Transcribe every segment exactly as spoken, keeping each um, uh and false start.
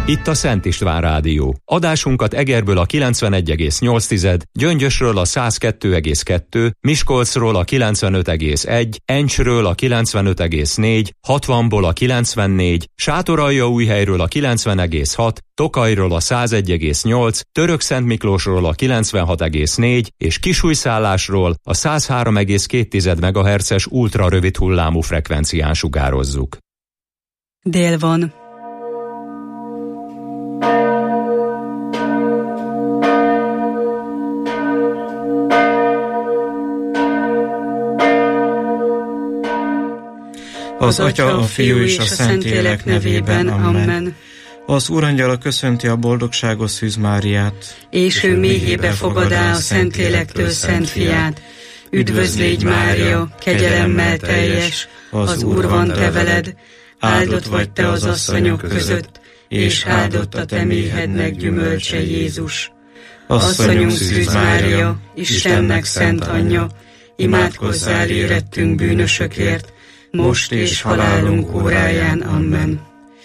Itt a Szent István Rádió. Adásunkat Egerből a kilencvenegy egész nyolc, Gyöngyösről a száz kettő egész kettő, Miskolcról a kilencvenöt egész egy, Encsről a kilencvenöt egész négy, hatvanból a kilencvennégy, Sátoraljaújhelyről a kilencven egész hat, Tokajról a száz egy egész nyolc, Törökszentmiklósról a kilencvenhat egész négy és Kisújszállásról a száz három egész két megahertzes ultra rövid hullámú frekvencián sugározzuk. Dél van. Az Atya, a Fiú és a Szentlélek nevében. Amen. Az Úrangyala köszönti a boldogságos Szűz Máriát. És ő méhébe fogadá a Szentlélektől Szent Fiát. Üdvözl légy, Mária, kegyelemmel teljes, az Úr van te veled, áldott vagy te az asszonyok között, és áldott a te méhednek gyümölcse, Jézus. Asszonyunk Szűz Mária, Istennek szent anyja, imádkozzál érettünk bűnösökért, most és halálunk óráján. Amen.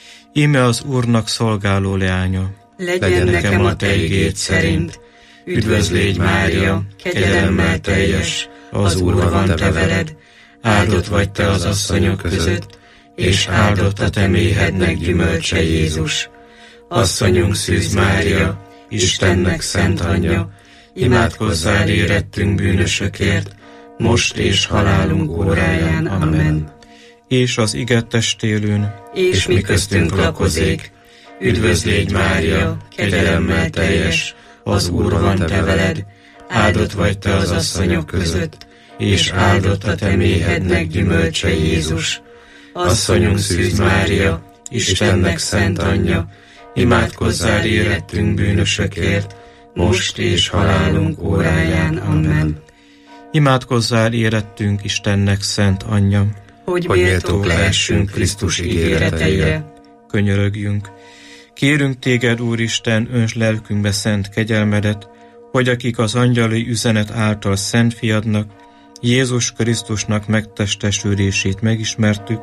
Íme az Úrnak szolgáló leánya. Legyen nekem a te igéd szerint. Üdvözl légy, Mária, kegyelemmel teljes, az Úr van te veled, áldott vagy te az asszonyok között, és áldott a te méhednek gyümölcse, Jézus. Asszonyunk Szűz Mária, Istennek szent anyja, imádkozzál érettünk bűnösökért, most és halálunk óráján. Amen. És az ige testélőn, és mi köztünk lakozék. Üdvözl légy, Mária, kegyelemmel teljes, az Úr van te veled, áldott vagy te az asszonyok között, és áldott a te méhednek gyümölcse, Jézus. Asszonyunk Szűz Mária, Istennek szent anyja, imádkozzál érettünk bűnösökért, most és halálunk óráján. Amen. Imádkozzál érettünk Istennek szent anyja, hogy méltók lehessünk Krisztus ígéreteire. Könyörögjünk. Kérünk téged, Úristen, önts lelkünkbe szent kegyelmedet, hogy akik az angyali üzenet által szent fiadnak, Jézus Krisztusnak megtestesülését megismertük,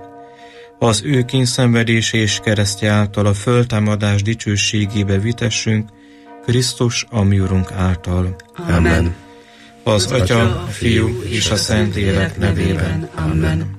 az ő kényszenvedése és keresztje által a föltámadás dicsőségébe vitessünk, Krisztus a mi Urunk által. Amen. Az Atya, a Fiú és a Szentlélek nevében. Amen.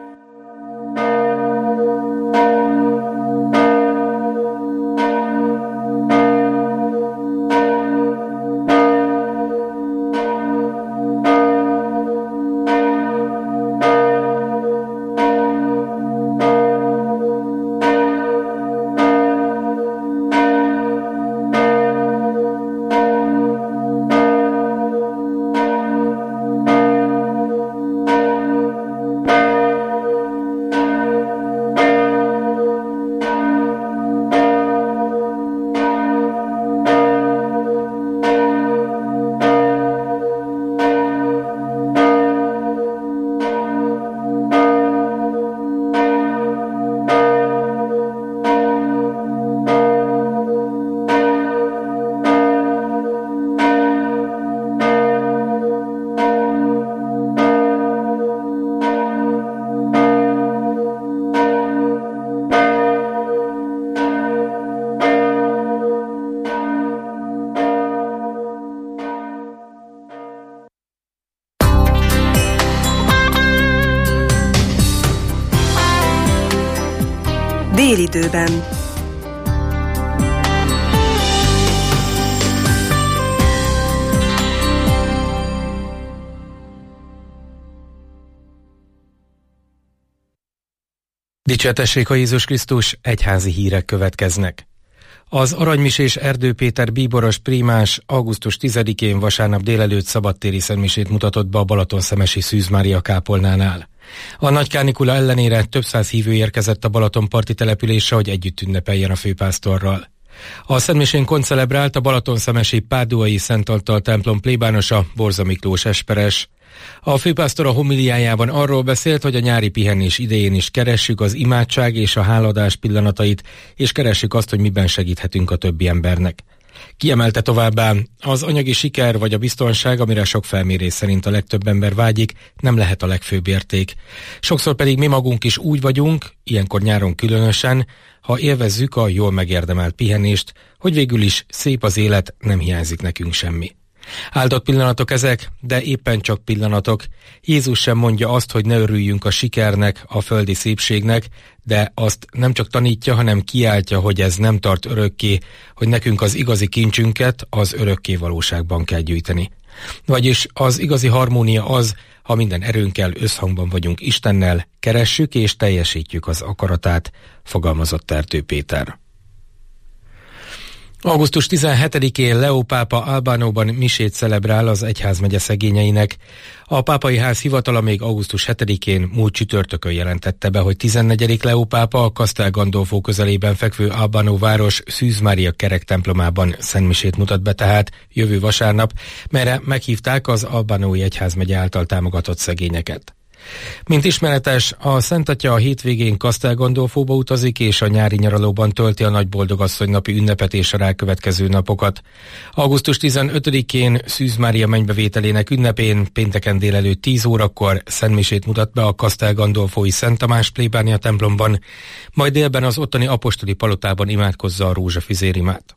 Délidőben. Dicsértessék a Jézus Krisztus, egyházi hírek következnek. Az aranymisés Erdő Péter bíboros prímás augusztus tizedikén vasárnap délelőtt szabadtéri szentmisét mutatott be a Balatonszemesi Szűz Mária kápolnánál. A nagy kánikula ellenére több száz hívő érkezett a Balatonparti településre, hogy együtt ünnepeljen a főpásztorral. A szentmisén koncelebrált a Balatonszemesi Páduai Szent Antal templom plébánosa, Borza Miklós esperes. A főpásztor a homiliájában arról beszélt, hogy a nyári pihenés idején is keressük az imádság és a háladás pillanatait, és keressük azt, hogy miben segíthetünk a többi embernek. Kiemelte továbbá, az anyagi siker vagy a biztonság, amire sok felmérés szerint a legtöbb ember vágyik, nem lehet a legfőbb érték. Sokszor pedig mi magunk is úgy vagyunk, ilyenkor nyáron különösen, ha élvezzük a jól megérdemelt pihenést, hogy végül is szép az élet, nem hiányzik nekünk semmi. Áldott pillanatok ezek, de éppen csak pillanatok. Jézus sem mondja azt, hogy ne örüljünk a sikernek, a földi szépségnek, de azt nem csak tanítja, hanem kiáltja, hogy ez nem tart örökké, hogy nekünk az igazi kincsünket az örökké valóságban kell gyűjteni. Vagyis az igazi harmónia az, ha minden erőnkkel összhangban vagyunk Istennel, keressük és teljesítjük az akaratát, fogalmazott Erdő Péter. augusztus tizenhetedikén Leó pápa Albánóban misét celebrál az egyházmegye szegényeinek. A pápai ház hivatala még augusztus hetedikén múlt csütörtökön jelentette be, hogy tizennegyedik Leó pápa a Castel Gandolfo közelében fekvő Albánó város Szűz Mária kerek templomában szentmisét mutat be tehát jövő vasárnap, melyre meghívták az albánói egyházmegye által támogatott szegényeket. Mint ismeretes, a Szent Atya a hétvégén Castel Gandolfóba utazik, és a nyári nyaralóban tölti a Nagyboldogasszony napi ünnepet és a rákövetkező napokat. augusztus tizenötödikén Szűz Mária mennybevételének ünnepén pénteken délelőtt tíz órakor szentmisét mutat be a Castel Gandolfói Szent Tamás plébánia templomban, majd délben az ottani apostoli palotában imádkozza a rózsafüzérimát.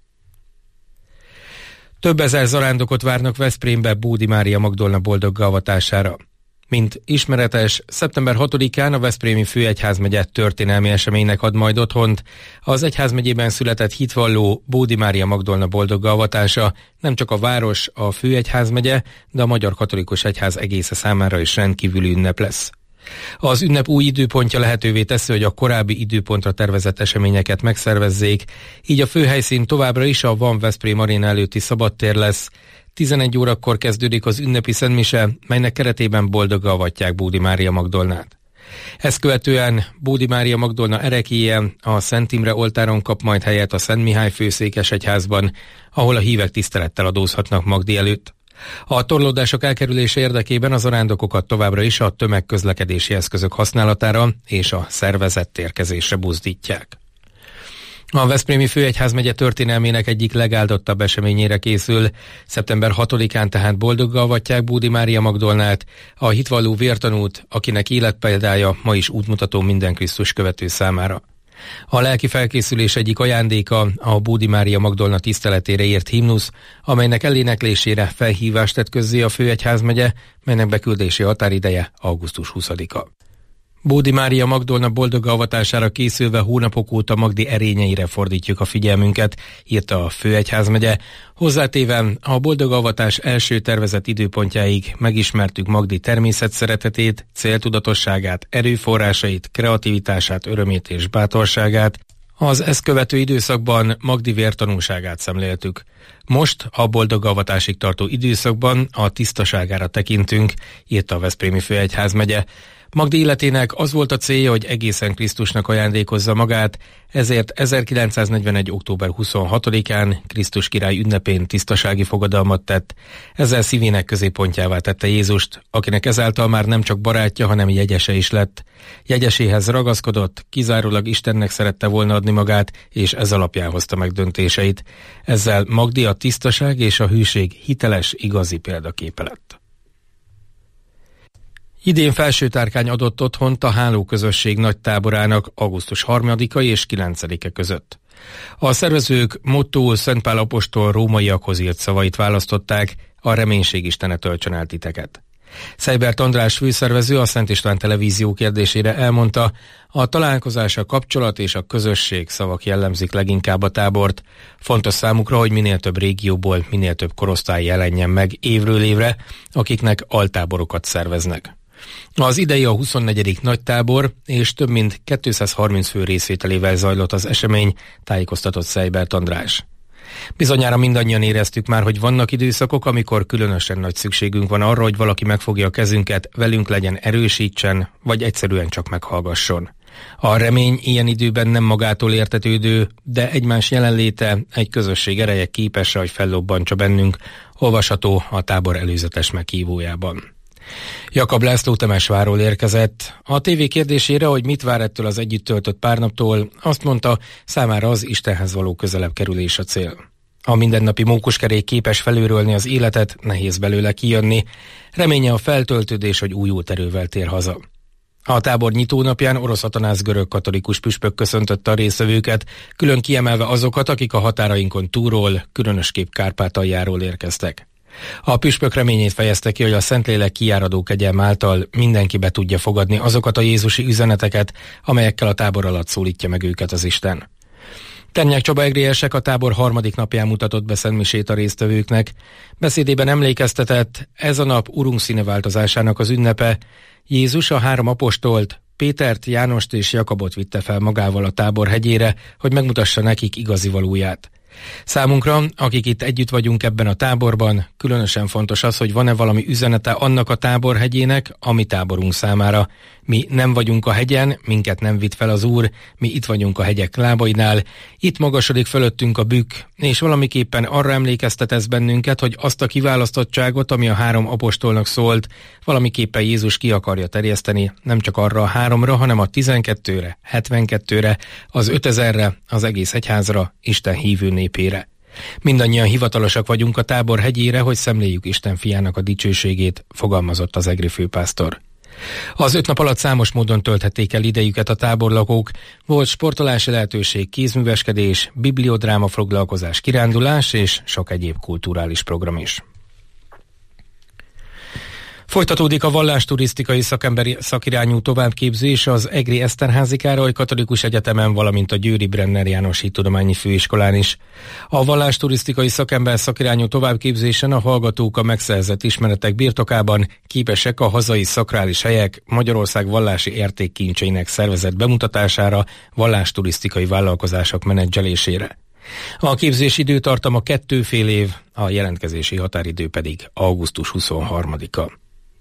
Több ezer zarándokot várnak Veszprémbe Bódi Mária Magdolna boldogga avatására. Mint ismeretes, szeptember hatodikán a Veszprémi Főegyházmegye történelmi eseménynek ad majd otthont. Az egyházmegyében született hitvalló Bódi Mária Magdolna boldogga avatása nem csak a város, a Főegyházmegye, de a Magyar Katolikus Egyház egésze számára is rendkívüli ünnep lesz. Az ünnep új időpontja lehetővé teszi, hogy a korábbi időpontra tervezett eseményeket megszervezzék, így a főhelyszín továbbra is a Van Veszprém Aréna előtti szabadtér lesz. tizenegy órakor kezdődik az ünnepi szentmise, melynek keretében boldogga avatják Bódi Mária Magdolnát. Ezt követően Bódi Mária Magdolna ereklyéje a Szent Imre oltáron kap majd helyet a Szent Mihály főszékes egyházban, ahol a hívek tisztelettel adózhatnak Magdi előtt. A torlódások elkerülése érdekében az zarándokokat továbbra is a tömegközlekedési eszközök használatára és a szervezett érkezésre buzdítják. A Veszprémi Főegyházmegye történelmének egyik legáldottabb eseményére készül. szeptember hatodikán tehát boldogga avatják Bódi Mária Magdolnát, a hitvalló vértanút, akinek életpéldája ma is útmutató minden Krisztus követő számára. A lelki felkészülés egyik ajándéka a Bódi Mária Magdolna tiszteletére írt himnusz, amelynek eléneklésére felhívást tett közzé a Főegyházmegye, melynek beküldési határideje augusztus huszadika. Bódi Mária Magdolna boldogga avatására készülve hónapok óta Magdi erényeire fordítjuk a figyelmünket, írta a Főegyházmegye. Hozzátéve a boldogga avatás első tervezett időpontjáig megismertük Magdi természetszeretetét, céltudatosságát, erőforrásait, kreativitását, örömét és bátorságát. Az ezt követő időszakban Magdi vértanúságát szemléltük. Most a boldogga avatásig tartó időszakban a tisztaságára tekintünk, írta a Veszprémi Főegyházmegye. Magdi életének az volt a célja, hogy egészen Krisztusnak ajándékozza magát, ezért ezerkilencszáznegyvenegy. október huszonhatodikán Krisztus király ünnepén tisztasági fogadalmat tett. Ezzel szívének középpontjává tette Jézust, akinek ezáltal már nem csak barátja, hanem jegyese is lett. Jegyeséhez ragaszkodott, kizárólag Istennek szerette volna adni magát, és ez alapján hozta meg döntéseit. Ezzel Magdi a tisztaság és a hűség hiteles, igazi példaképe lett. Idén felsőtárkány adott otthont a Hálóközösség nagy táborának augusztus harmadika és kilencedike között. A szervezők motto Szent Pál apostol rómaiakhoz írt szavait választották, a reménység Istene töltsön el titeket. Szejbert András főszervező a Szent István Televízió kérdésére elmondta, a találkozás, a kapcsolat és a közösség szavak jellemzik leginkább a tábort. Fontos számukra, hogy minél több régióból minél több korosztály jelenjen meg évről évre, akiknek altáborokat szerveznek. Az idei a huszonnegyedik nagy tábor, és több mint kétszázharminc fő részvételével zajlott az esemény, tájékoztatott Szejbert András. Bizonyára mindannyian éreztük már, hogy vannak időszakok, amikor különösen nagy szükségünk van arra, hogy valaki megfogja a kezünket, velünk legyen, erősítsen, vagy egyszerűen csak meghallgasson. A remény ilyen időben nem magától értetődő, de egymás jelenléte, egy közösség ereje képes, hogy fellobbantsa bennünk, olvasható a tábor előzetes meghívójában. Jakab László Temesvárról érkezett. A tévé kérdésére, hogy mit vár ettől az együtt töltött pár naptól, azt mondta, számára az Istenhez való közelebb kerülés a cél. A mindennapi mókuskerék képes felőrölni az életet, nehéz belőle kijönni. Reménye a feltöltődés, hogy újult erővel tér haza. A tábor nyitónapján Orosz Atanász görög katolikus püspök köszöntötte a résztvevőket, külön kiemelve azokat, akik a határainkon túlról, különösképp Kárpátaljáról érkeztek. A püspök reményét fejezte ki, hogy a Szentlélek kiáradó kegyelm által mindenki be tudja fogadni azokat a jézusi üzeneteket, amelyekkel a tábor alatt szólítja meg őket az Isten. Ternyák Csaba egrélyesek a tábor harmadik napján mutatott be szentmisét a résztvevőknek. Beszédében emlékeztetett, ez a nap Urunk színeváltozásának az ünnepe. Jézus a három apostolt, Pétert, Jánost és Jakabot vitte fel magával a tábor hegyére, hogy megmutassa nekik igazi valóját. Számunkra, akik itt együtt vagyunk ebben a táborban, különösen fontos az, hogy van-e valami üzenete annak a táborhegyének, a mi táborunk számára. Mi nem vagyunk a hegyen, minket nem vitt fel az Úr, mi itt vagyunk a hegyek lábainál, itt magasodik fölöttünk a bükk, és valamiképpen arra emlékeztet ez bennünket, hogy azt a kiválasztottságot, ami a három apostolnak szólt, valamiképpen Jézus ki akarja terjeszteni, nem csak arra a háromra, hanem a tizenkettőre, hetvenkettőre, az ötezerre, az egész egyházra, Isten hívő népére. Mindannyian hivatalosak vagyunk a tábor hegyére, hogy szemléljük Isten fiának a dicsőségét, fogalmazott az egri főpásztor. Az öt nap alatt számos módon tölthették el idejüket a táborlakók, volt sportolási lehetőség, kézműveskedés, bibliodráma foglalkozás, kirándulás és sok egyéb kulturális program is. Folytatódik a vallásturisztikai szakemberi szakirányú továbbképzés az Egri Eszterházy Károly Katolikus Egyetemen, valamint a Győri Brenner János Hittudományi Főiskolán is. A vallásturisztikai szakember szakirányú továbbképzésen a hallgatók a megszerzett ismeretek birtokában képesek a hazai szakrális helyek, Magyarország vallási értékkincseinek szervezett bemutatására, vallásturisztikai vállalkozások menedzselésére. A képzés időtartama kettő fél év, a jelentkezési határidő pedig augusztus huszonharmadika.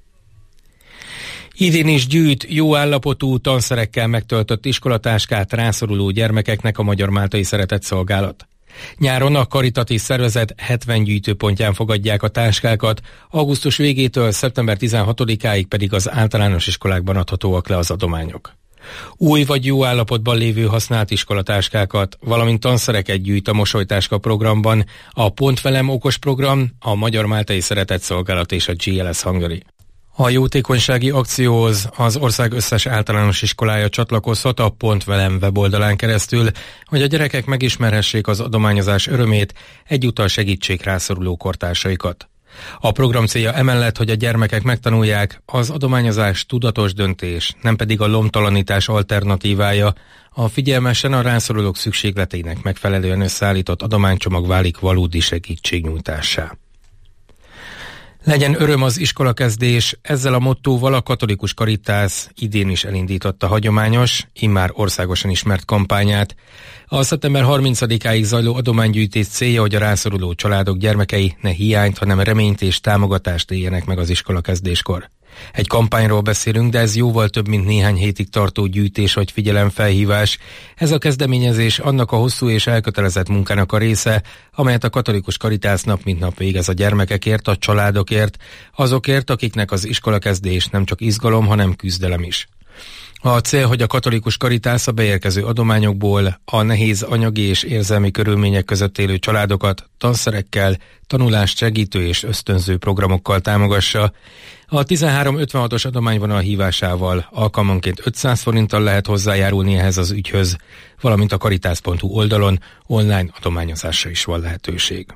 Idén is gyűjt jó állapotú, tanszerekkel megtöltött iskolatáskát rászoruló gyermekeknek a Magyar Máltai Szeretetszolgálat. Nyáron a karitatív szervezet hetven gyűjtőpontján fogadják a táskákat, augusztus végétől szeptember tizenhatodikáig pedig az általános iskolákban adhatóak le az adományok. Új vagy jó állapotban lévő használt iskolatáskákat, valamint tanszereket gyűjt a Mosolytáska programban, a Pont Velem okos program, a Magyar Máltai Szeretetszolgálat és a gé el es Hungary. A jótékonysági akcióhoz az ország összes általános iskolája csatlakozhat a Pont Velem weboldalán keresztül, hogy a gyerekek megismerhessék az adományozás örömét, egyúttal segítsék rászoruló kortársaikat. A program célja emellett, hogy a gyermekek megtanulják, az adományozás tudatos döntés, nem pedig a lomtalanítás alternatívája, a figyelmesen a rászorulók szükségleteinek megfelelően összeállított adománycsomag válik valódi segítségnyújtássá. Legyen öröm az iskolakezdés, ezzel a mottóval a Katolikus Caritas idén is elindította hagyományos, immár országosan ismert kampányát. A szeptember harmincadikáig zajló adománygyűjtés célja, hogy a rászoruló családok gyermekei ne hiányt, hanem reményt és támogatást éljenek meg az iskolakezdéskor. Egy kampányról beszélünk, de ez jóval több, mint néhány hétig tartó gyűjtés vagy figyelemfelhívás. Ez a kezdeményezés annak a hosszú és elkötelezett munkának a része, amelyet a Katolikus Caritas nap mint nap végez a gyermekekért, a családokért, azokért, akiknek az iskolakezdés nem csak izgalom, hanem küzdelem is. A cél, hogy a Katolikus Caritas a beérkező adományokból a nehéz anyagi és érzelmi körülmények között élő családokat tanszerekkel, tanulást segítő és ösztönző programokkal támogassa. A tizenhárom ötvenhatos adományvonal hívásával alkalmanként ötszáz forinttal lehet hozzájárulni ehhez az ügyhöz, valamint a caritas pont hu oldalon online adományozásra is van lehetőség.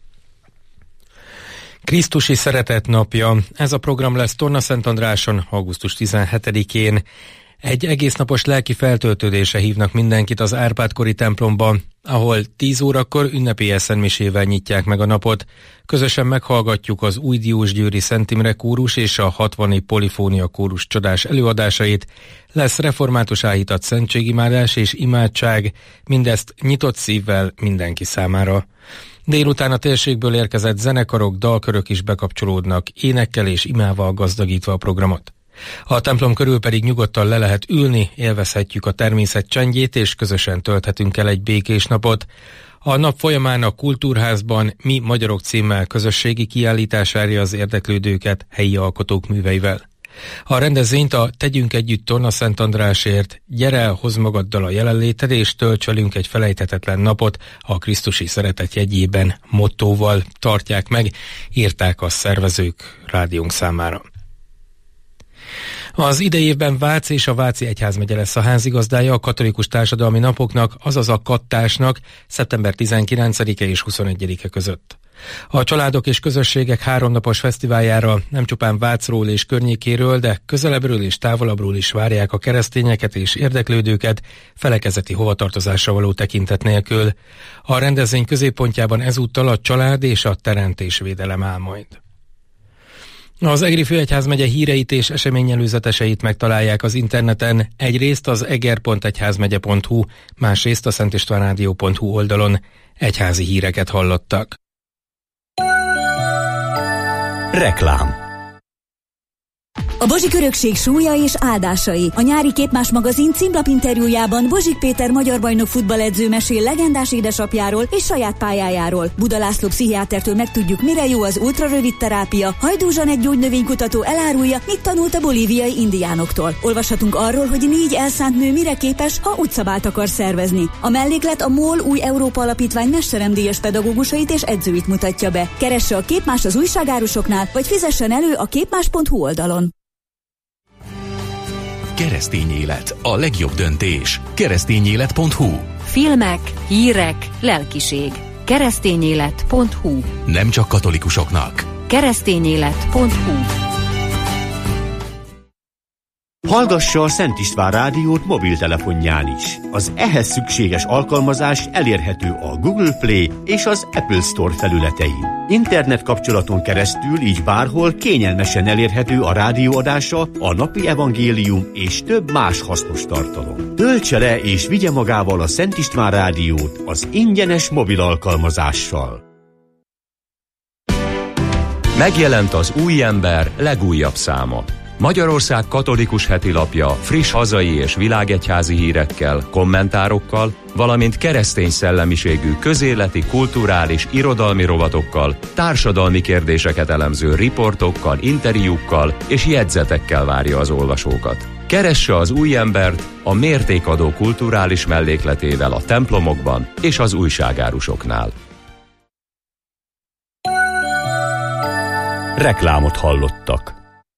Krisztusi Szeretet Napja. Ez a program lesz Tornaszentandráson, augusztus tizenhetedikén. Egy egésznapos lelki feltöltődésre hívnak mindenkit az Árpád-kori templomban, ahol tíz órakor ünnepi eszentmisével nyitják meg a napot. Közösen meghallgatjuk az Új Diósgyőri Szent Imre kórus és a hatvani Polifónia kórus csodás előadásait. Lesz református áhítat szentségimádás és imádság, mindezt nyitott szívvel mindenki számára. Délután a térségből érkezett zenekarok, dalkörök is bekapcsolódnak, énekkel és imával gazdagítva a programot. A templom körül pedig nyugodtan le lehet ülni, élvezhetjük a természet csendjét, és közösen tölthetünk el egy békés napot. A nap folyamán a Kultúrházban Mi Magyarok címmel közösségi kiállítás várja az érdeklődőket helyi alkotók műveivel. A rendezvényt a Tegyünk együtt Torna Szent Andrásért, gyere, hozz magaddal a jelenléted, és tölts velünk egy felejthetetlen napot a Krisztusi szeretet jegyében mottóval tartják meg, írták a szervezők rádiónk számára. Az idei évben Vác és a Váci Egyházmegye lesz a házigazdája a katolikus társadalmi napoknak, azaz a kattásnak szeptember tizenkilencedike és huszonegyedike között. A családok és közösségek háromnapos fesztiváljára nem csupán Vácról és környékéről, de közelebbről és távolabbról is várják a keresztényeket és érdeklődőket felekezeti hovatartozásra való tekintet nélkül. A rendezvény középpontjában ezúttal a család és a teremtésvédelem áll majd. Az Egri Főegyházmegye híreit és eseményelőzeteseit megtalálják az interneten, egyrészt az eger pont egyházmegye pont hu, másrészt a szentistvánrádió pont hu oldalon. Egyházi híreket hallottak. Reklám. A Bozsik örökség súlya és áldásai. A nyári Képmás magazin címlapinterjújában Bozsik Péter magyar bajnok futballedző mesél legendás édesapjáról és saját pályájáról. Buda László pszichiátertől megtudjuk, mire jó az ultrarövid terápia. Hajdú Zsanett gyógynövénykutató elárulja, mit tanult a bolíviai indiánoktól. Olvashatunk arról, hogy négy elszánt nő mire képes, ha útszabált akar szervezni. A melléklet a MOL új Európa Alapítvány mesteremdíjas pedagógusait és edzőit mutatja be. Keresse a Képmás az újságárusoknál, vagy fizessen elő a képmás pont hu oldalon. Keresztény élet, a legjobb döntés. keresztényélet pont hu. Filmek, hírek, lelkiség. keresztényélet pont hu. Nem csak katolikusoknak. keresztényélet pont hu. Hallgassa a Szent István rádiót mobiltelefonján is. Az ehhez szükséges alkalmazás elérhető a Google Play és az Apple Store felületein. Internet kapcsolaton keresztül így bárhol kényelmesen elérhető a rádióadása, a napi evangélium és több más hasznos tartalom. Töltse le és vigye magával a Szent István rádiót az ingyenes mobil alkalmazással. Megjelent az Új Ember legújabb száma. Magyarország katolikus hetilapja friss hazai és világegyházi hírekkel, kommentárokkal, valamint keresztény szellemiségű közéleti, kulturális, irodalmi rovatokkal, társadalmi kérdéseket elemző riportokkal, interjúkkal és jegyzetekkel várja az olvasókat. Keresse az Új Embert a mértékadó kulturális mellékletével a templomokban és az újságárusoknál. Reklámot hallottak.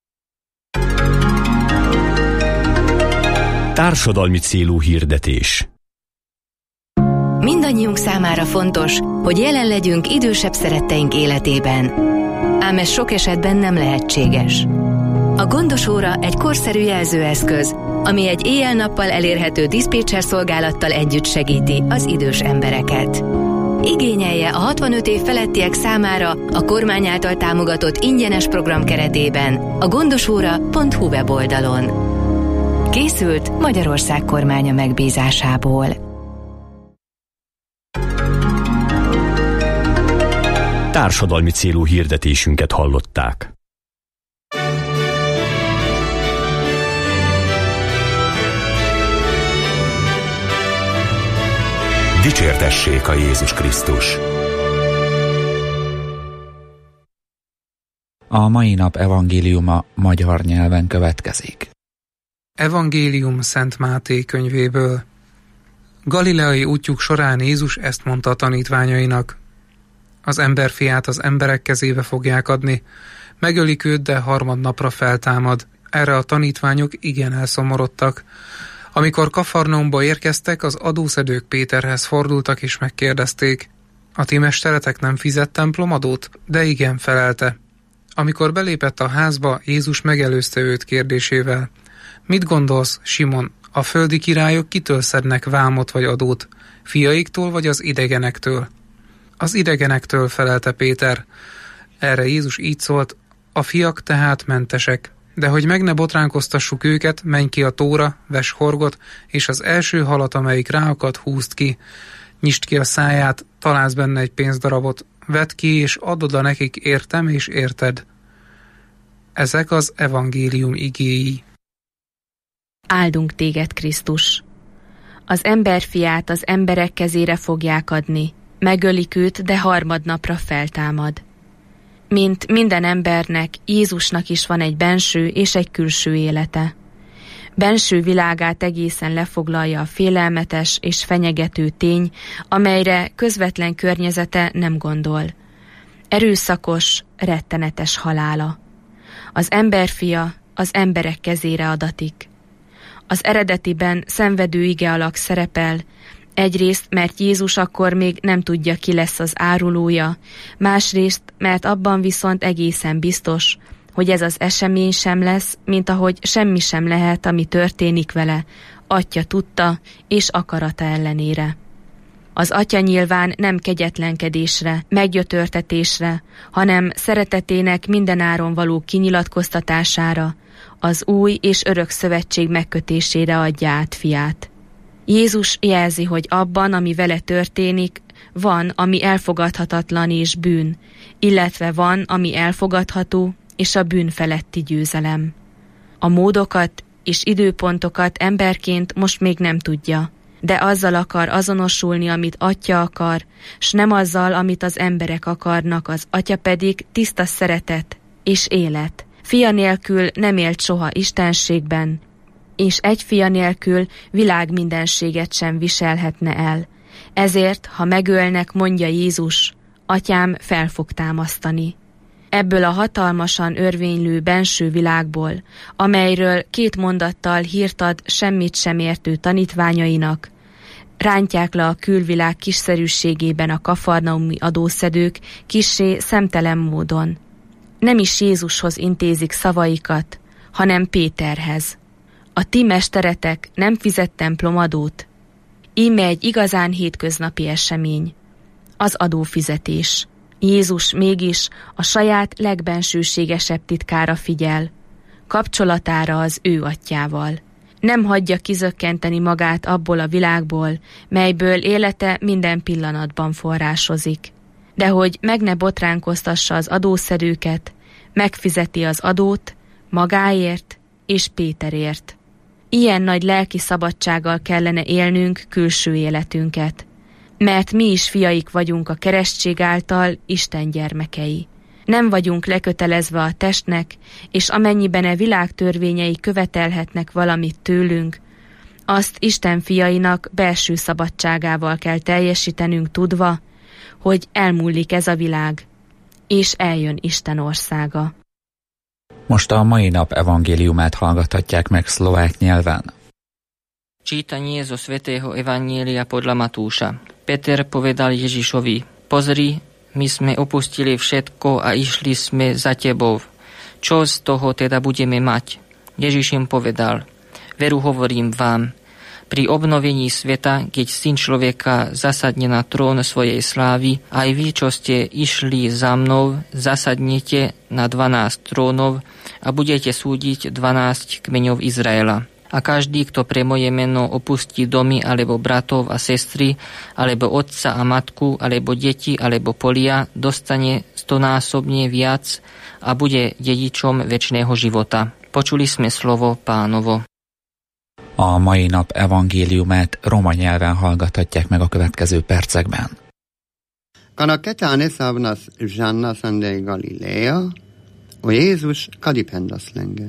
Társadalmi célú hirdetés. Mindannyiunk számára fontos, hogy jelen legyünk idősebb szeretteink életében. Ám ez sok esetben nem lehetséges. A gondos óra egy korszerű jelzőeszköz, ami egy éjjel-nappal elérhető diszpécser szolgálattal együtt segíti az idős embereket. Igényelje a hatvanöt év felettiek számára a kormány által támogatott ingyenes program keretében a gondosóra pont hu weboldalon. Készült Magyarország kormánya megbízásából. Társadalmi célú hirdetésünket hallották. Dicsértessék a Jézus Krisztus! A mai nap evangéliuma magyar nyelven következik. Evangélium Szent Máté könyvéből. Galileai útjuk során Jézus ezt mondta a tanítványainak: az emberfiát az emberek kezébe fogják adni, megölik őt, de harmadnapra feltámad. Erre a tanítványok igen elszomorodtak. Amikor Kafarnaumba érkeztek, az adószedők Péterhez fordultak és megkérdezték: a ti mesteretek nem fizet templomadót? De igen, felelte. Amikor belépett a házba, Jézus megelőzte őt kérdésével: mit gondolsz, Simon, a földi királyok kitől szednek vámot vagy adót? Fiaiktól vagy az idegenektől? Az idegenektől, felelte Péter. Erre Jézus így szólt: a fiak tehát mentesek. De hogy meg ne botránkoztassuk őket, menj ki a tóra, vess horgot, és az első halat, amelyik ráakad, húzd ki. Nyisd ki a száját, találsz benne egy pénzdarabot, vedd ki, és add oda nekik, értem és érted. Ezek az evangélium igéi. Áldunk téged, Krisztus! Az emberfiát az emberek kezére fogják adni, megölik őt, de harmadnapra feltámad. Mint minden embernek, Jézusnak is van egy benső és egy külső élete. Benső világát egészen lefoglalja a félelmetes és fenyegető tény, amelyre közvetlen környezete nem gondol. Erőszakos, rettenetes halála. Az emberfia az emberek kezére adatik. Az eredetiben szenvedő ige alak szerepel, egyrészt, mert Jézus akkor még nem tudja, ki lesz az árulója, másrészt, mert abban viszont egészen biztos, hogy ez az esemény sem lesz, mint ahogy semmi sem lehet, ami történik vele, Atya tudta és akarata ellenére. Az Atya nyilván nem kegyetlenkedésre, meggyötörtetésre, hanem szeretetének mindenáron való kinyilatkoztatására, az új és örök szövetség megkötésére adja át fiát. Jézus jelzi, hogy abban, ami vele történik, van, ami elfogadhatatlan és bűn, illetve van, ami elfogadható és a bűn feletti győzelem. A módokat és időpontokat emberként most még nem tudja, de azzal akar azonosulni, amit Atya akar, s nem azzal, amit az emberek akarnak, az Atya pedig tiszta szeretet és élet. Fia nélkül nem élt soha istenségben, és egy fia nélkül világ mindenséget sem viselhetne el. Ezért, ha megölnek, mondja Jézus, Atyám fel fog támasztani. Ebből a hatalmasan örvénylő benső világból, amelyről két mondattal hírt ad semmit sem értő tanítványainak, rántják le a külvilág kiszerűségében a kafarnaumi adószedők kissé szemtelen módon. Nem is Jézushoz intézik szavaikat, hanem Péterhez. A ti mesteretek nem fizet templomadót? Íme egy igazán hétköznapi esemény. Az adófizetés. Jézus mégis a saját legbensőségesebb titkára figyel, kapcsolatára az ő Atyával. Nem hagyja kizökkenteni magát abból a világból, melyből élete minden pillanatban forrásozik. De hogy meg ne botránkoztassa az adószedőket, megfizeti az adót magáért és Péterért. Ilyen nagy lelki szabadsággal kellene élnünk külső életünket, mert mi is fiaik vagyunk a keresztség által, Isten gyermekei. Nem vagyunk lekötelezve a testnek, és amennyiben a világ törvényei követelhetnek valamit tőlünk, azt Isten fiainak belső szabadságával kell teljesítenünk, tudva, hogy elmúlik ez a világ, és eljön Isten országa. Most a mai nap evangéliumát hallgathatják meg szlovák nyelven. Čítanie zo svätého Evanjelia podľa Matúša. Peter povedal Ježišovi, pozri, my sme opustili všetko a išli sme za tebou. Čo z toho teda budeme mať? Ježiš im povedal, veru hovorím vám, pri obnovení sveta, keď Syn človeka zasadne na trón svojej slávy, aj vy, čo ste išli za mnou, zasadnete na dvanásť trónov a budete súdiť dvanásť kmeňov Izraela. A každý, kto pre moje meno opustí domy, alebo bratov a sestry, alebo otca a matku, alebo deti, alebo polia, dostane stonásobne viac a bude dedičom večného života. Počuli sme slovo Pánovo. A mai nap evangéliumát roma nyelven hallgathatják meg a következő percekben. Kanaketane savnas Zsanna Sandei Galilea, o Jézus kadipendas lenge.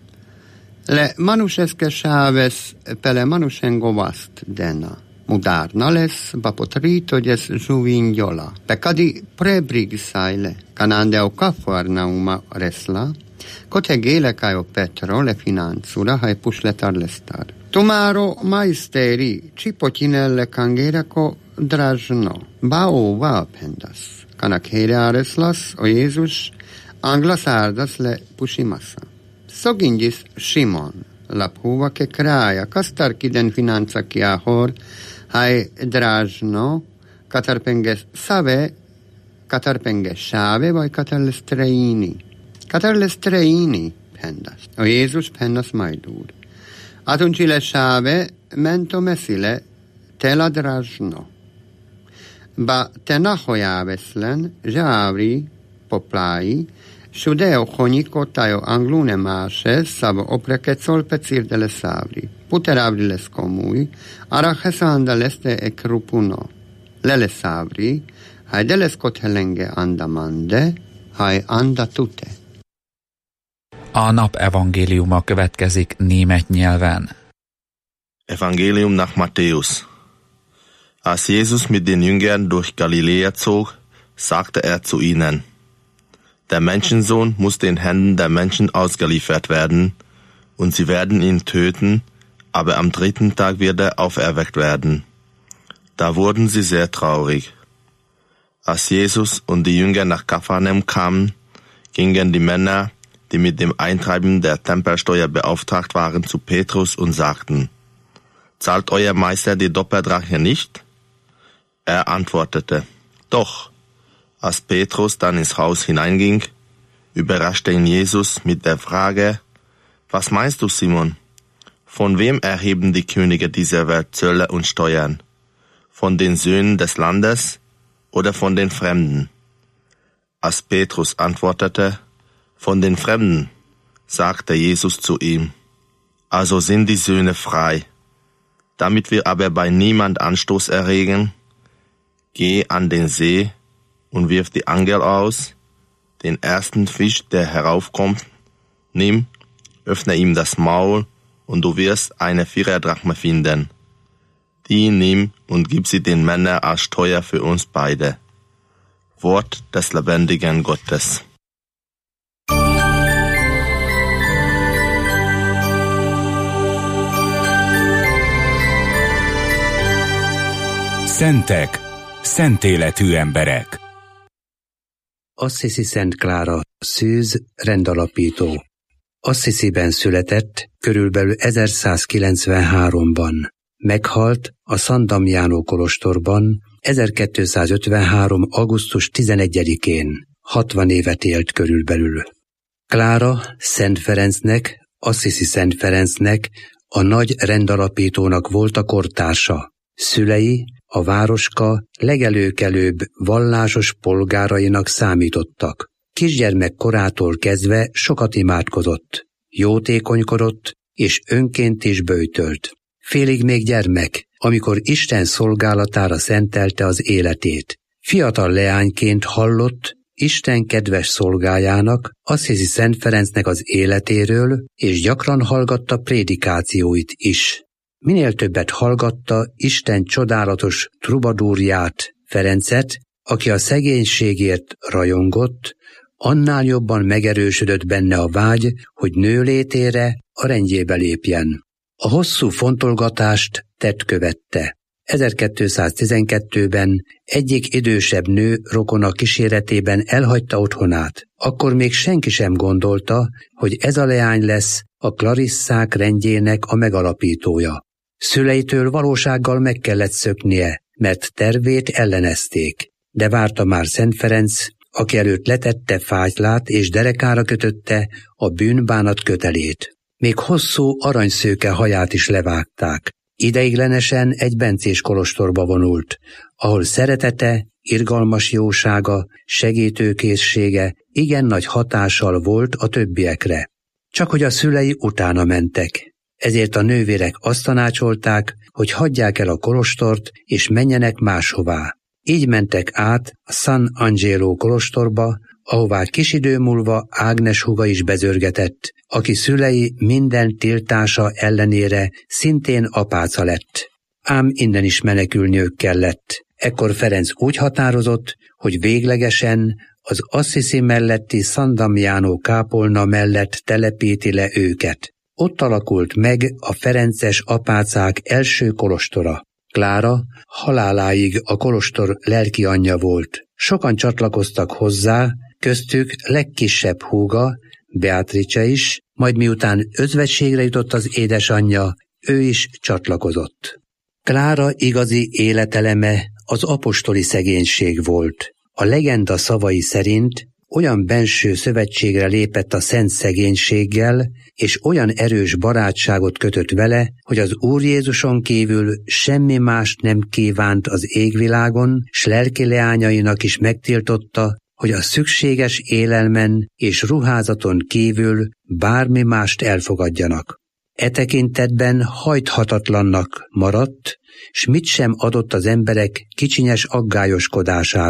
Le manušeske šaves pele manušen govast dena. Mudarna les bapotrito des žuvin jola. Pekadi prebrigsajle, kanande o kafarnauma resla, kote gele kajo Petro le financura haj pusletar lestar. Tomaro maisteri cipotinelle kangerako dražno. Bao va pendas. Kanak here areslas o Jézus anglas ardas le pusimasa. Szogindis Simon, laphuva ke kraja, kastar kiden financa kiahor, haj dražno, katarpenge save, katarpenge save, vagy katarlestreini. Katarlestreini pendas. O Jézus pendas majdur. Atuncile save, mento mesile, tela dražno. Ba tenahojáveslen, žávri, poplái, Šudeo honiko tajo anglune máše, savo opreke colpe cirdele savri. Puteravri les komuj, arachesanda leste e krupuno. Lele savri, hajdeles kothelenge andamande, hai anda tute. A nap evangéliuma következik német nyelven. Evangelium nach Matthäus. Als Jesus mit den Jüngern durch Galiläa zog, sagte er zu ihnen: Der Menschensohn muss den Händen der Menschen ausgeliefert werden, und sie werden ihn töten, aber am dritten Tag wird er auferweckt werden. Da wurden sie sehr traurig. Als Jesus und die Jünger nach Kapharnaum kamen, gingen die Männer, die mit dem Eintreiben der Tempelsteuer beauftragt waren, zu Petrus und sagten: Zahlt euer Meister die Doppeldrache nicht? Er antwortete: Doch. Als Petrus dann ins Haus hineinging, überraschte ihn Jesus mit der Frage: Was meinst du, Simon? Von wem erheben die Könige dieser Welt Zölle und Steuern? Von den Söhnen des Landes oder von den Fremden? Als Petrus antwortete: Von den Fremden, sagte Jesus zu ihm: Also sind die Söhne frei. Damit wir aber bei niemand Anstoß erregen, geh an den See und wirf die Angel aus, den ersten Fisch, der heraufkommt, nimm, öffne ihm das Maul, und du wirst eine Viererdrachme finden. Die nimm und gib sie den Männern als Steuer für uns beide. Wort des lebendigen Gottes. Szentek, szentéletű emberek. Assisi Szent Klára, szűz rendalapító. Assisiben született, körülbelül ezerszázkilencvenháromban. Meghalt a San Damiano kolostorban ezerkétszázötvenhárom. augusztus tizenegyedikén. hatvan évet élt körülbelül. Klára Szent Ferencnek, Assisi Szent Ferencnek, a nagy rendalapítónak volt a kortársa. Szülei a városka legelőkelőbb vallásos polgárainak számítottak. Kisgyermek korától kezdve sokat imádkozott, jótékonykodott és önként is böjtölt. Félig még gyermek, amikor Isten szolgálatára szentelte az életét. Fiatal leányként hallott Isten kedves szolgájának, Assisi Szent Ferencnek az életéről, és gyakran hallgatta prédikációit is. Minél többet hallgatta Isten csodálatos trubadúrját, Ferencet, aki a szegénységért rajongott, annál jobban megerősödött benne a vágy, hogy nőlétére a rendjébe lépjen. A hosszú fontolgatást tett követte. ezerkétszáztizenkettőben egyik idősebb nő rokona kíséretében elhagyta otthonát. Akkor még senki sem gondolta, hogy ez a leány lesz a klarisszák rendjének a megalapítója. Szüleitől valósággal meg kellett szöknie, mert tervét ellenezték. De várta már Szent Ferenc, aki előtt letette fátylát és derekára kötötte a bűnbánat kötelét. Még hosszú aranyszőke haját is levágták. Ideiglenesen egy bencés kolostorba vonult, ahol szeretete, irgalmas jósága, segítőkészsége igen nagy hatással volt a többiekre. Csak hogy a szülei utána mentek. Ezért a nővérek azt tanácsolták, hogy hagyják el a kolostort és menjenek máshová. Így mentek át a San Angelo kolostorba, ahová kis idő múlva Ágnes húga is bezörgetett, aki szülei minden tiltása ellenére szintén apáca lett. Ám innen is menekülniük kellett. Ekkor Ferenc úgy határozott, hogy véglegesen az Assisi melletti San Damiano kápolna mellett telepíti le őket. Ott alakult meg a ferences apácák első kolostora. Klára haláláig a kolostor lelki anyja volt. Sokan csatlakoztak hozzá, köztük legkisebb húga, Beatrice is, majd miután özvegységre jutott az édesanyja, ő is csatlakozott. Klára igazi életeleme az apostoli szegénység volt. A legenda szavai szerint olyan benső szövetségre lépett a szent szegénységgel, és olyan erős barátságot kötött vele, hogy az Úr Jézuson kívül semmi mást nem kívánt az égvilágon, s lelki leányainak is megtiltotta, hogy a szükséges élelmen és ruházaton kívül bármi mást elfogadjanak. E tekintetben hajthatatlannak maradt, s mit sem adott az emberek kicsinyes aggályoskodására.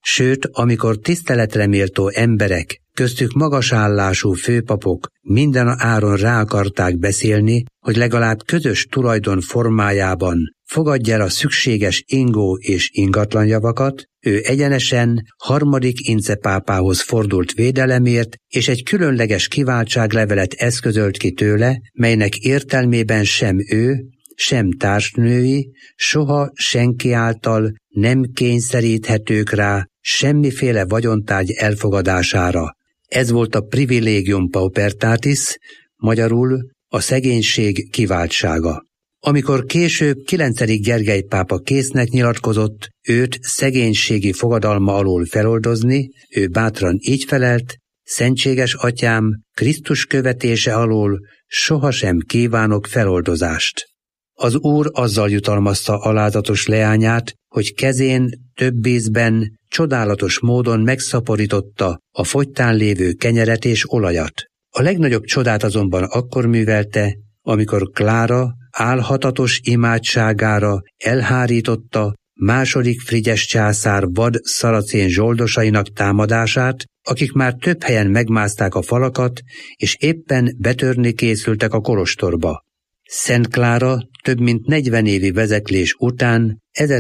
Sőt, amikor tiszteletre méltó emberek, köztük magasállású főpapok minden áron rá akarták beszélni, hogy legalább közös tulajdon formájában fogadja el a szükséges ingó és ingatlanjavakat, ő egyenesen harmadik Ince pápához fordult védelemért, és egy különleges kiváltságlevelet eszközölt ki tőle, melynek értelmében sem ő, sem társnői, soha senki által nem kényszeríthetők rá semmiféle vagyontárgy elfogadására. Ez volt a privilegium paupertatis, magyarul a szegénység kiváltsága. Amikor később kilencedik Gergely pápa késznek nyilatkozott őt szegénységi fogadalma alól feloldozni, ő bátran így felelt: szentséges atyám, Krisztus követése alól sohasem kívánok feloldozást. Az Úr azzal jutalmazta alázatos leányát, hogy kezén több ízben csodálatos módon megszaporította a fogytán lévő kenyeret és olajat. A legnagyobb csodát azonban akkor művelte, amikor Klára álhatatos imádságára elhárította második Frigyes császár vad szaracén zsoldosainak támadását, akik már több helyen megmászták a falakat, és éppen betörni készültek a kolostorba. Szent Klára több mint negyven évi vezeklés után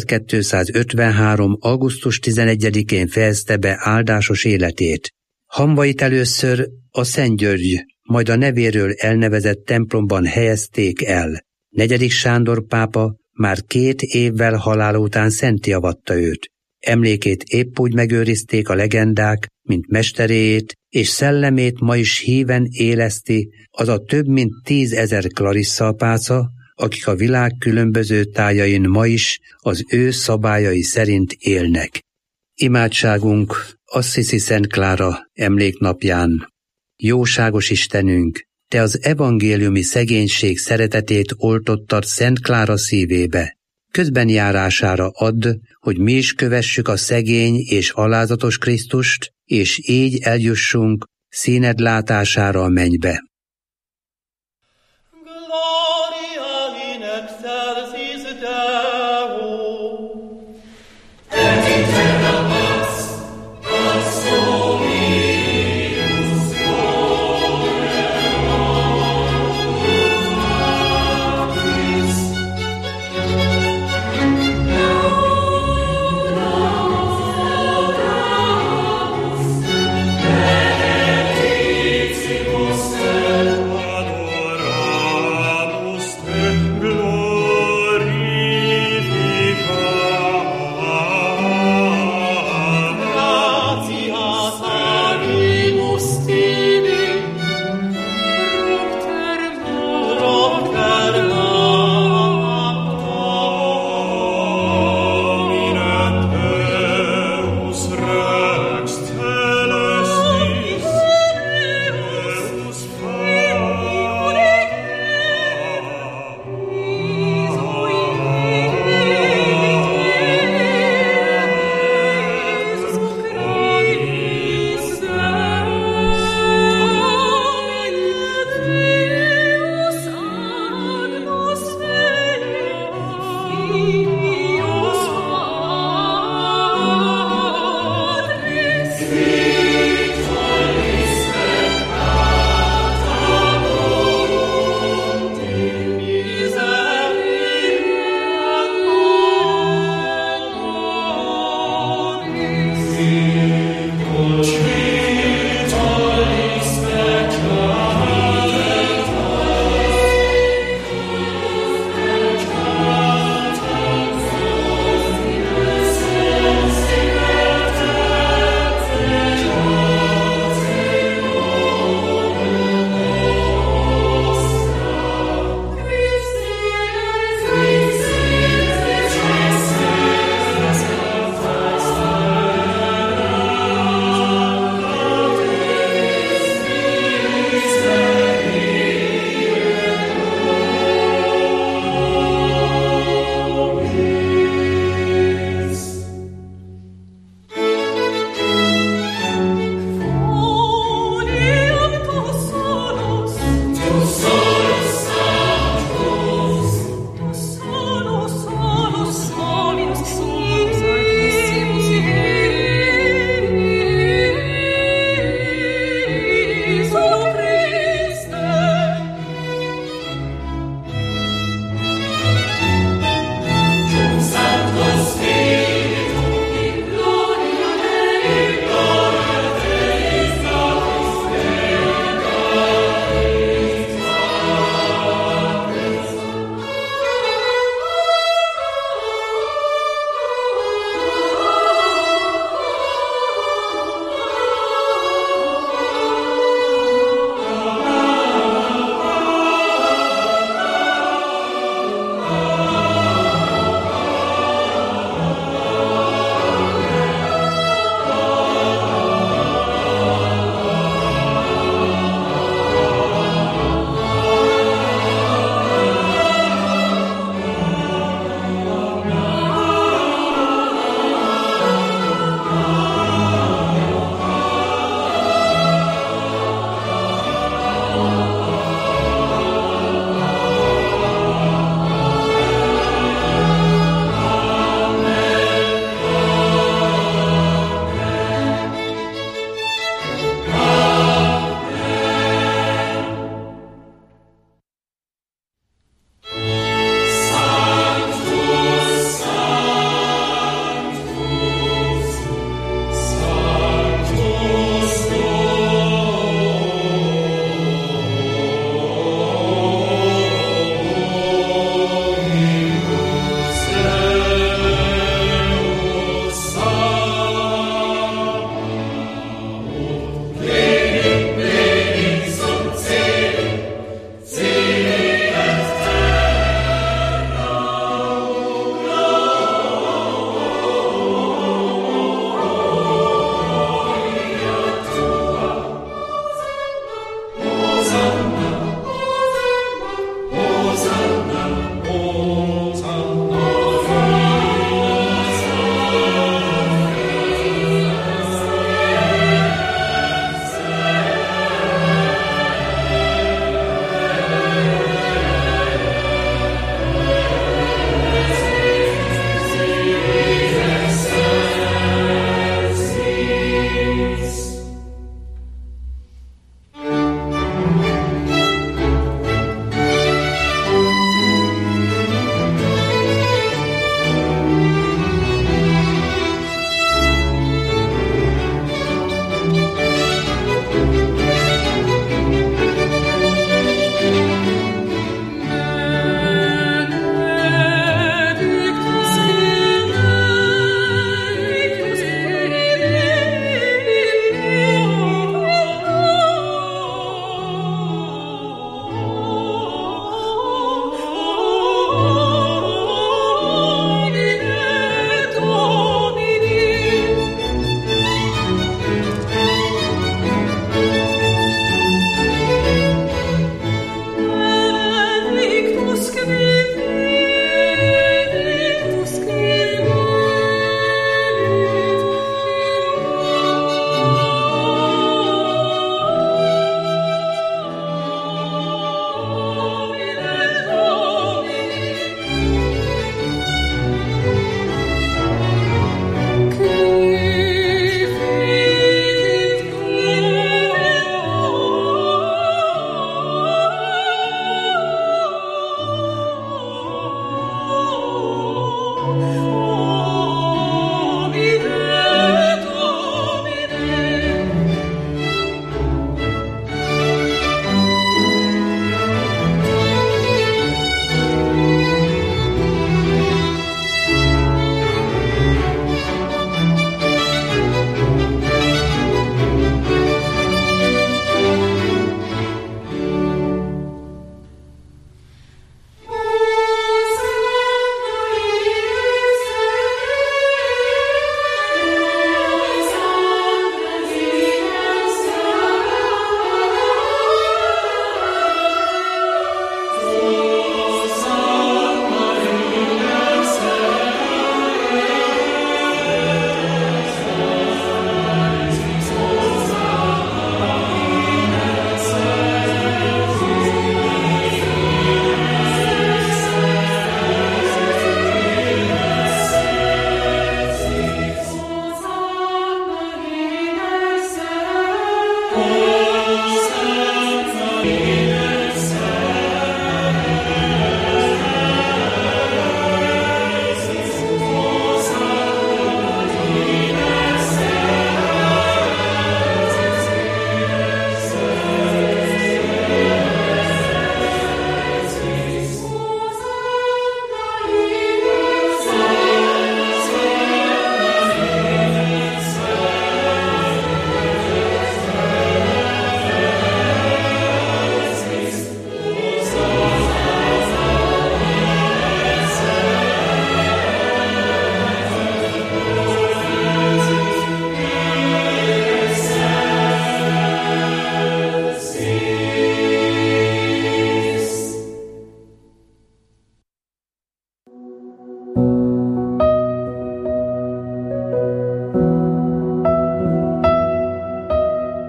ezerkétszázötvenhárom. augusztus tizenegyedikén fejezte be áldásos életét. Hamvait először a Szent György, majd a nevéről elnevezett templomban helyezték el. Negyedik Sándor pápa már két évvel halála után szentté avatta őt. Emlékét épp úgy megőrizték a legendák, mint mesteréjét, és szellemét ma is híven éleszti az a több mint tízezer Clarissa-apáca, akik a világ különböző tájain ma is az ő szabályai szerint élnek. Imádságunk Assisi Szent Klára emléknapján. Jóságos Istenünk, Te az evangéliumi szegénység szeretetét oltottad Szent Klára szívébe. Közbenjárására add, hogy mi is kövessük a szegény és alázatos Krisztust, és így eljussunk színed látására a mennybe. Benedictibus te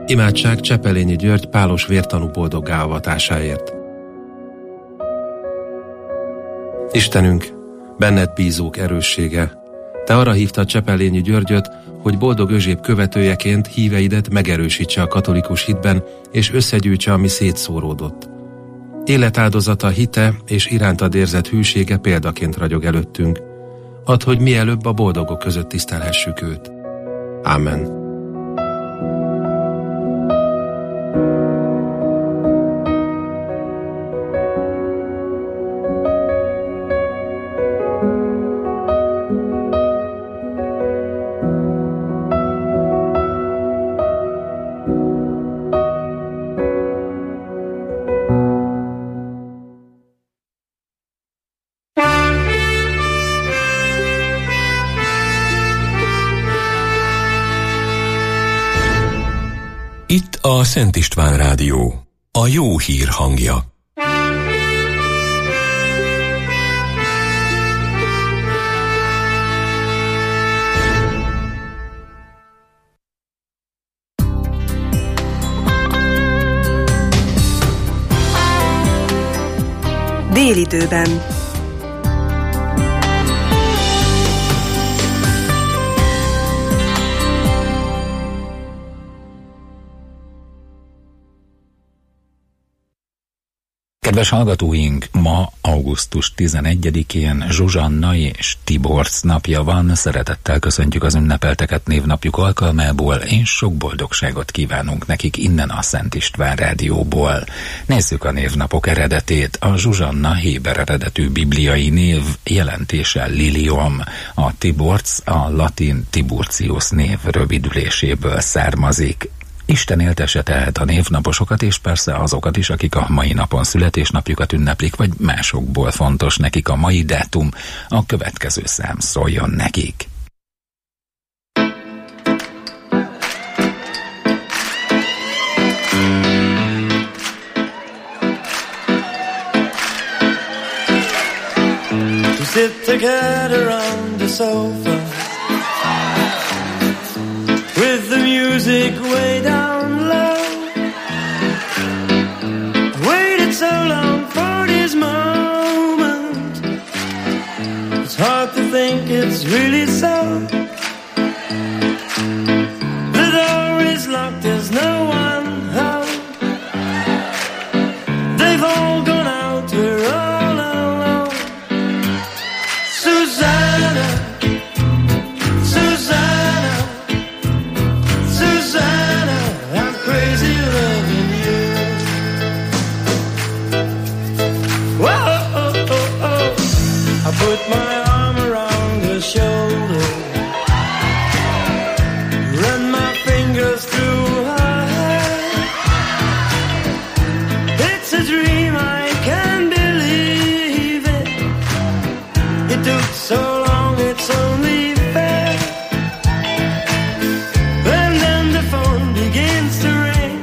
Imádság Csepelényi György pálos vértanú boldoggá avatásáért. Istenünk, benned bízók erőssége, te arra hívtad Csepelényi Györgyöt, hogy boldog Özséb követőjeként híveidet megerősítse a katolikus hitben, és összegyűjtse, ami szétszóródott. Életáldozata, hite és irántad érzett hűsége példaként ragyog előttünk. Add, hogy mielőbb a boldogok között tisztelhessük őt. Ámen. Itt a Szent István Rádió, a jó hír hangja. Délidőben. Kedves hallgatóink, ma augusztus tizenegyedikén Zsuzsanna és Tiborc napja van. Szeretettel köszöntjük az ünnepelteket névnapjuk alkalmából, és sok boldogságot kívánunk nekik innen a Szent István Rádióból. Nézzük a névnapok eredetét. A Zsuzsanna héber eredetű bibliai név, jelentése Liliom. A Tiborc a latin Tiburcius név rövidüléséből származik. Isten éltesse tehát a névnaposokat, és persze azokat is, akik a mai napon születésnapjukat ünneplik, vagy másokból fontos nekik a mai dátum, a következő szám szóljon nekik. To sit together on the sofa with the music way down low. Waited so long for this moment. It's hard to think it's really so. The door is locked, there's no one home. They've all gone out, we're all alone. Susanna, Susanna, Susanna, I'm crazy loving you. Whoa, oh, oh, oh. I put my arm around her shoulder, run my fingers through her hair. It's a dream, I can't believe it. It took so long, it's only fair. And then the phone begins to ring,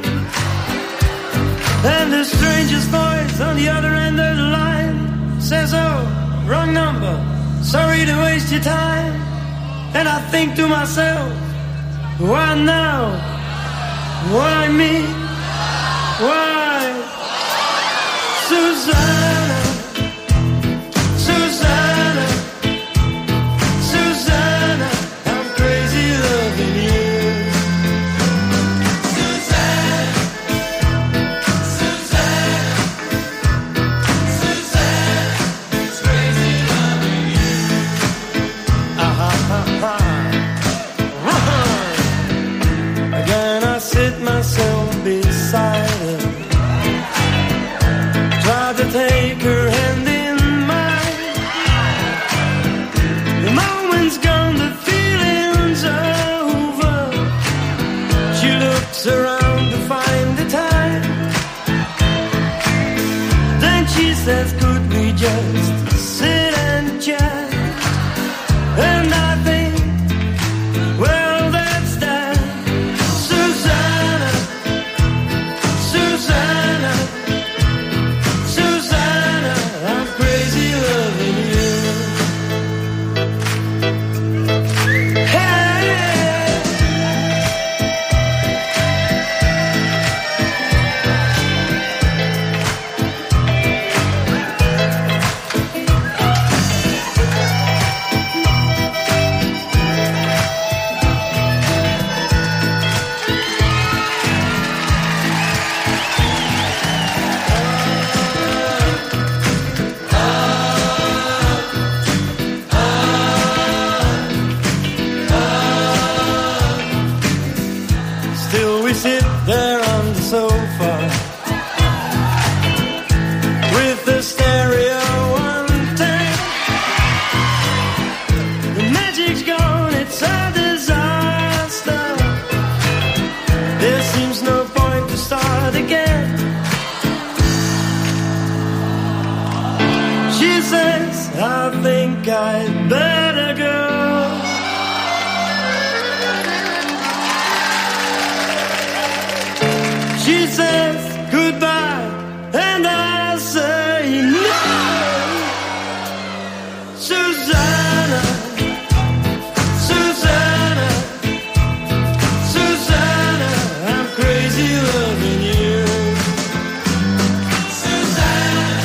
and the strangest voice on the other end of the line says, oh, wrong number, sorry to waste your time. And I think to myself, why now? Why me? Why? Susanna, Susanna, Susanna, I'm crazy loving you. Susanna, Susanna, Susanna, it's crazy loving you. Ah, ah, ah, ah. Again I sit myself beside her, try to take her hand in mine. The moment's gone, the feeling's over. She looks around to find the time. Then she says, could we just sit and chat? And I think, well, that's that. Susanna, Susanna, Susanna, I'm crazy loving you. Hey, think I'd better go. She says goodbye and I say no. Susanna, Susanna, Susanna, I'm crazy loving you. Susanna,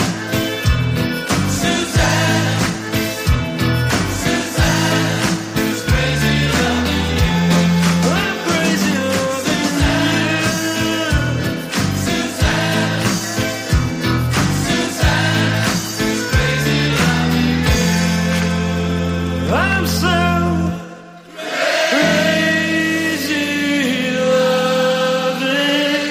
Susanna, Susanna, I'm crazy loving you. I'm crazy loving you. Susanna, Susanna, I'm crazy loving you. I'm so crazy loving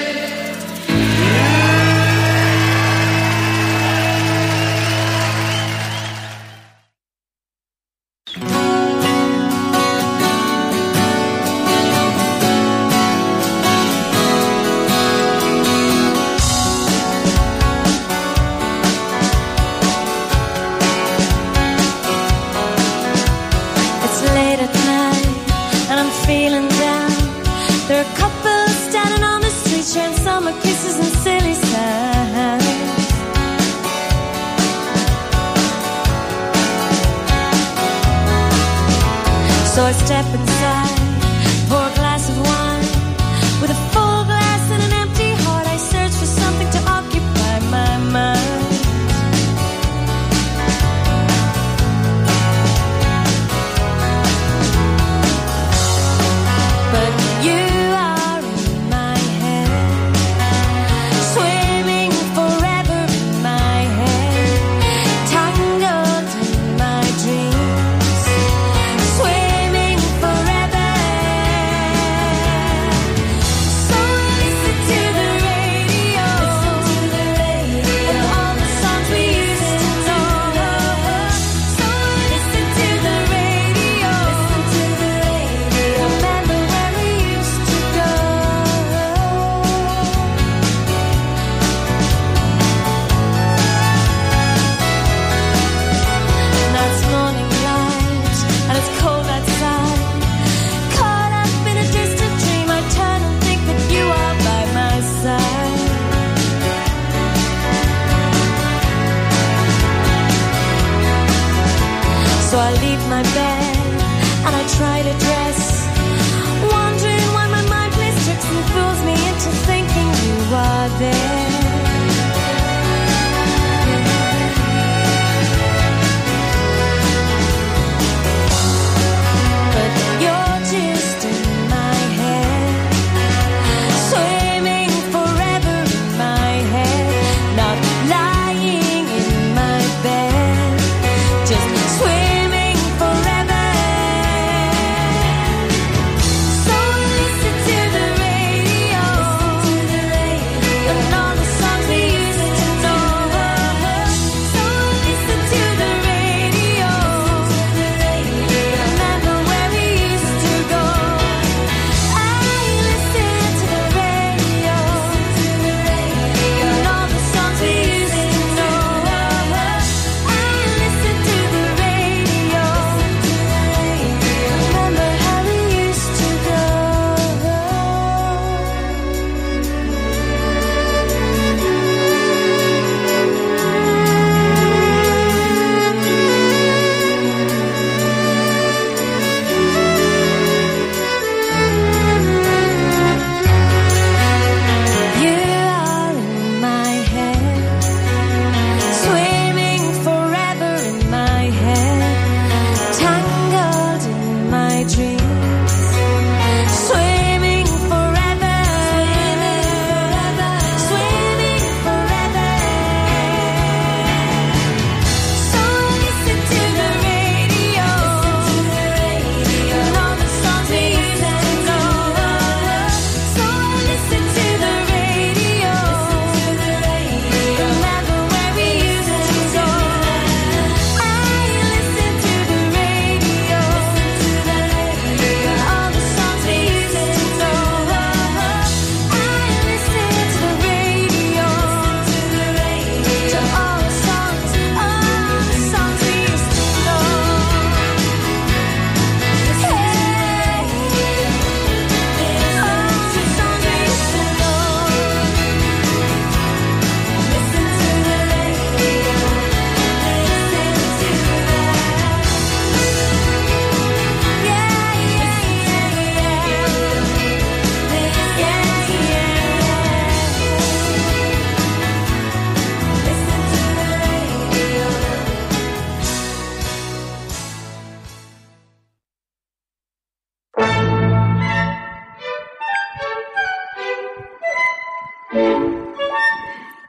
It's late at night and I'm feeling down. There are couples standing on the street sharing summer kisses and silly sounds. So I step inside, pour a glass of wine. With a full glass and an empty heart, I search for something to occupy my mind. But you are in my head, swimming forever in my head, tangled in my dreams, swimming forever.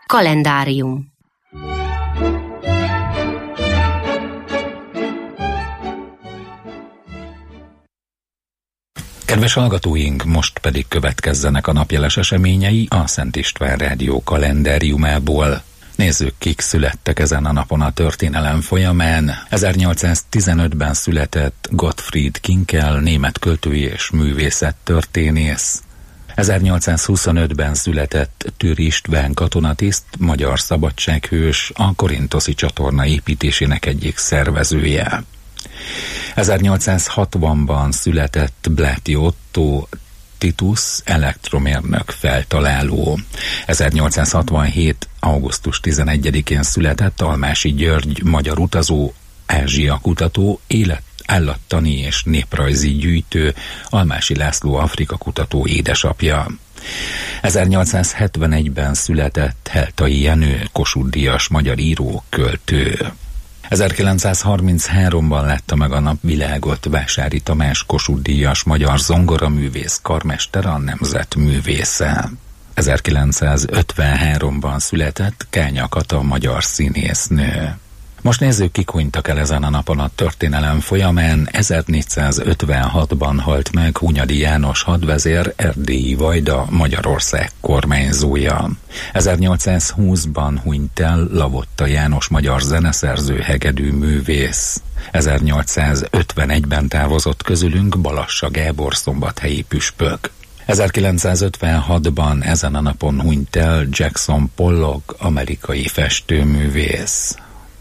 Kalendárium. Kedves hallgatóink, most pedig következzenek a napjeles eseményei a Szent István Rádió kalendáriumából. Nézzük, kik születtek ezen a napon a történelem folyamán. ezernyolcszáztizenötben született Gottfried Kinkel, német költői és művészettörténész. ezernyolcszázhuszonötben született Tür István katonatiszt, magyar szabadsághős, a Korintoszi csatorna építésének egyik szervezője. ezernyolcszázhatvanban született Bláti Otto, Titus elektromérnök feltaláló. ezernyolcszázhatvanhét. augusztus tizenegyedikén született Almási György, magyar utazó, Ázsia kutató, élet, állattani és néprajzi gyűjtő, Almási László Afrika kutató édesapja. ezernyolcszázhetvenegyben született Heltai Jenő, Kossuth-díjas magyar író, költő. ezerkilencszázharmincháromban látta meg a napvilágot Vásári Tamás, Kossuth-díjas magyar zongoraművész, karmester, a nemzet művésze. ezerkilencszázötvenháromban született Kánya Kata, magyar színésznő. Most nézzük, kik hunytak el ezen a napon a történelem folyamán. ezernégyszázötvenhatban halt meg Hunyadi János hadvezér, erdélyi vajda, Magyarország kormányzója. ezernyolcszázhúszban hunyt el Lavotta János, magyar zeneszerző, hegedű művész. ezernyolcszázötvenegyben távozott közülünk Balassa Gábor, szombathelyi püspök. ezerkilencszázötvenhatban ezen a napon hunyt el Jackson Pollock, amerikai festőművész.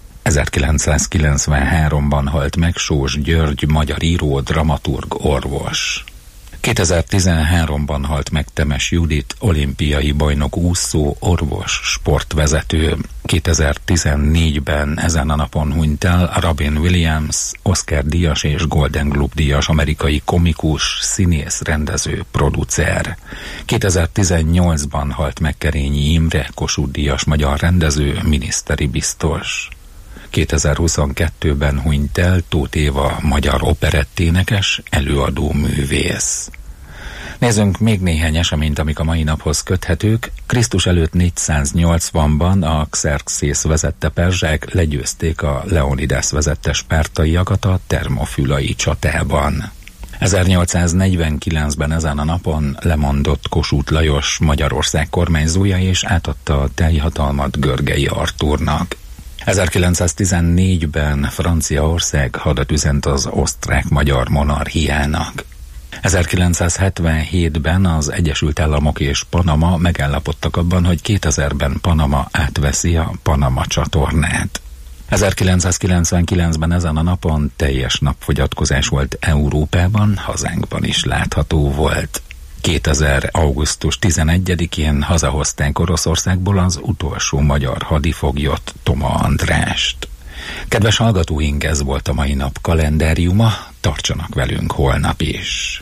ezerkilencszázkilencvenháromban halt meg Sós György, magyar író, dramaturg, orvos. kétezer-tizenháromban halt meg Temes Judit, olimpiai bajnok úszó, orvos, sportvezető. kétezer-tizennégyben ezen a napon hunyt el Robin Williams, Oscar-díjas és Golden Globe-díjas amerikai komikus, színész, rendező, producer. kétezer-tizennyolcban halt meg Kerényi Imre, Kossuth-díjas magyar rendező, miniszteri biztos. kétezer-huszonkettőben hunyt el Tóth Éva, magyar operetténekes, előadó művész. Nézzünk még néhány eseményt, amik a mai naphoz köthetők. Krisztus előtt négyszáznyolcvanban a Xerxész vezette perzsák legyőzték a Leonidas vezette spártaiakat a Termofülai csatában. ezernyolcszáznegyvenkilencben ezen a napon lemondott Kossuth Lajos, Magyarország kormányzója, és átadta a teljhatalmat Görgei Artúrnak. ezerkilencszáztizennégyben Franciaország hadat üzent az osztrák-magyar monarchiának. ezerkilencszázhetvenhétben az Egyesült Államok és Panama megállapodtak abban, hogy kétezerben Panama átveszi a Panama csatornát. ezerkilencszázkilencvenkilencben ezen a napon teljes napfogyatkozás volt Európában, hazánkban is látható volt. kétezer. augusztus tizenegyedikén hazahozták Oroszországból az utolsó magyar hadifoglyot, Toma Andrást. Kedves hallgatóink, ez volt a mai nap kalendáriuma, tartsanak velünk holnap is.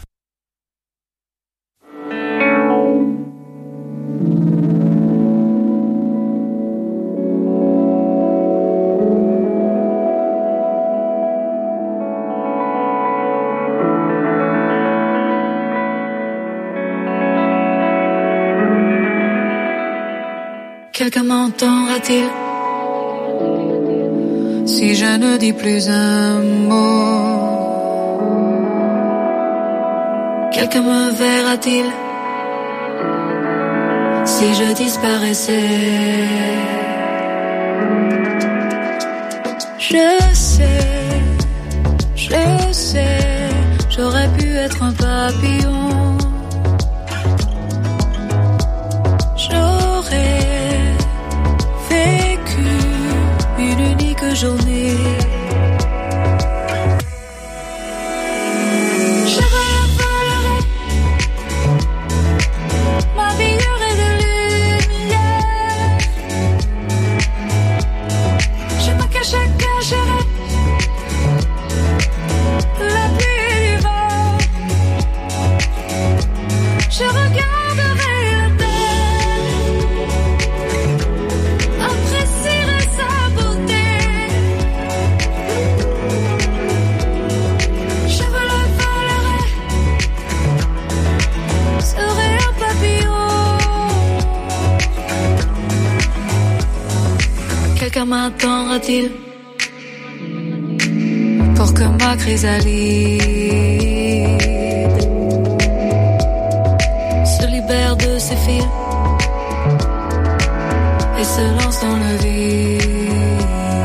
Quelqu'un m'entendra-t-il si je ne dis plus un mot? Quelqu'un me verra-t-il si je disparaissais? Je sais, je sais, j'aurais pu être un papillon. J'aurais journée. Je volerai, m'habillerai de lumière. Je me cacherai, cacherai la pluie et du vent. m'attendra-t-il pour que ma chrysalide se libère de ses fils et se lance dans le vide?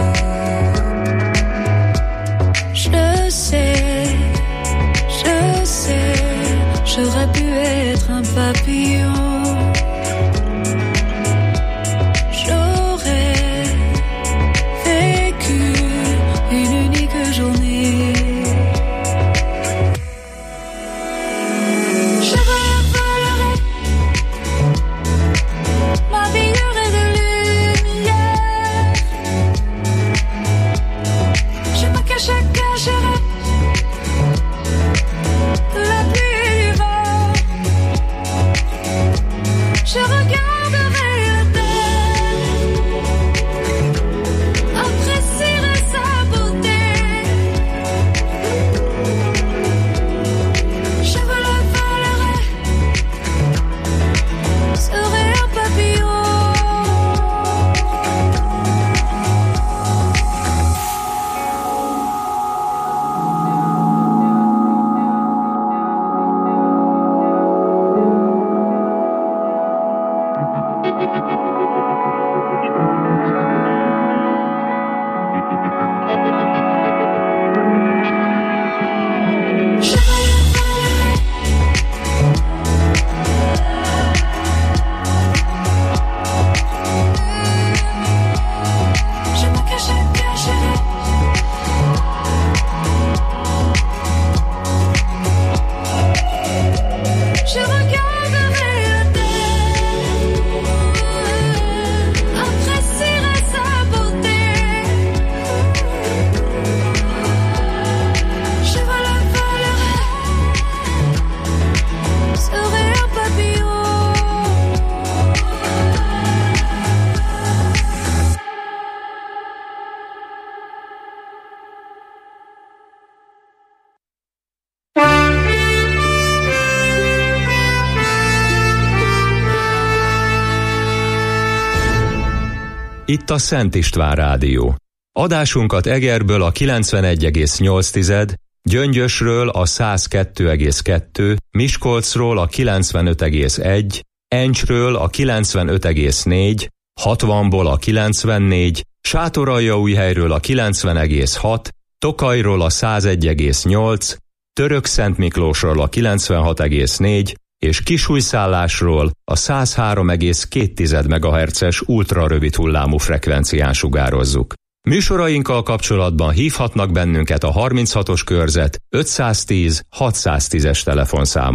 Je sais, je sais, j'aurais pu être un papillon. Itt a Szent István Rádió. Adásunkat Egerből a kilencvenegy egész nyolc, Gyöngyösről a száz kettő egész kettő, Miskolcról a kilencvenöt egész egy, Encsről a kilencvenöt egész négy, hatvanból a kilencvennégy, Sátoraljaújhelyről a kilencven egész hat, Tokajról a száz egy egész nyolc, Törökszentmiklósról a kilencvenhat egész négy, és Kisújszállásról a száz három egész két megahertzes ultrarövid hullámú frekvencián sugározzuk. Műsorainkkal kapcsolatban hívhatnak bennünket a harminchatos körzet ötszáztíz hatszáztízes telefonszámon.